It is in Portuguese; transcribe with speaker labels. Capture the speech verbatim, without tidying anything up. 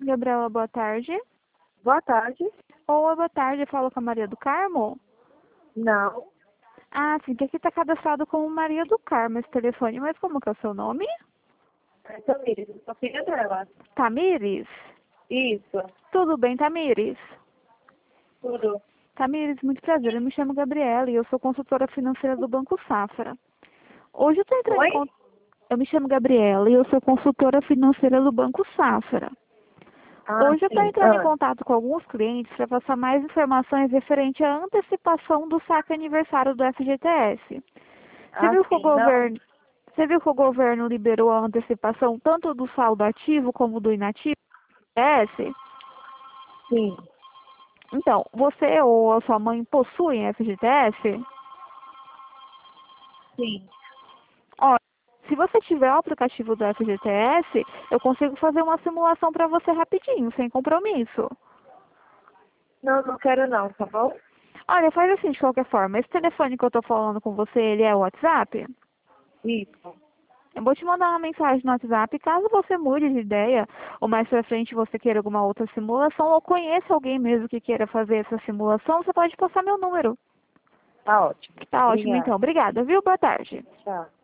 Speaker 1: Gabriela, boa tarde.
Speaker 2: Boa tarde.
Speaker 1: Oi, boa tarde. Falo com a Maria do Carmo?
Speaker 2: Não.
Speaker 1: Ah, sim, que aqui está cadastrado como Maria do Carmo esse telefone, mas como que é o seu nome?
Speaker 2: É Tamires, eu sou filha dela.
Speaker 1: Tamires?
Speaker 2: Isso.
Speaker 1: Tudo bem, Tamires?
Speaker 2: Tudo.
Speaker 1: Tamires, muito prazer. Eu me chamo Gabriela e eu sou consultora financeira do Banco Safra. Hoje eu estou entrando em
Speaker 2: Oi?
Speaker 1: contato. Eu me chamo Gabriela e eu sou consultora financeira do Banco Safra.
Speaker 2: Ah,
Speaker 1: Hoje eu estou
Speaker 2: sim.
Speaker 1: entrando em
Speaker 2: Ah,
Speaker 1: contato com alguns clientes para passar mais informações referente à antecipação do saque aniversário do F G T S. Você
Speaker 2: ah
Speaker 1: viu que o
Speaker 2: sim. Não.
Speaker 1: governo, você viu que o governo liberou a antecipação tanto do saldo ativo como do inativo do F G T S?
Speaker 2: Sim.
Speaker 1: Então, você ou a sua mãe possuem F G T S?
Speaker 2: Sim.
Speaker 1: Olha, se você tiver o aplicativo do F G T S, eu consigo fazer uma simulação para você rapidinho, sem compromisso.
Speaker 2: Não, não quero não, tá bom?
Speaker 1: Olha, faz assim de qualquer forma. Esse telefone que eu tô falando com você, ele é o WhatsApp?
Speaker 2: Isso.
Speaker 1: Eu vou te mandar uma mensagem no WhatsApp. Caso você mude de ideia, ou mais pra frente você queira alguma outra simulação, ou conheça alguém mesmo que queira fazer essa simulação, você pode passar meu número.
Speaker 2: Tá ótimo.
Speaker 1: Tá ótimo, então.
Speaker 2: Obrigada.
Speaker 1: Obrigada, viu? Boa tarde.
Speaker 2: Tchau.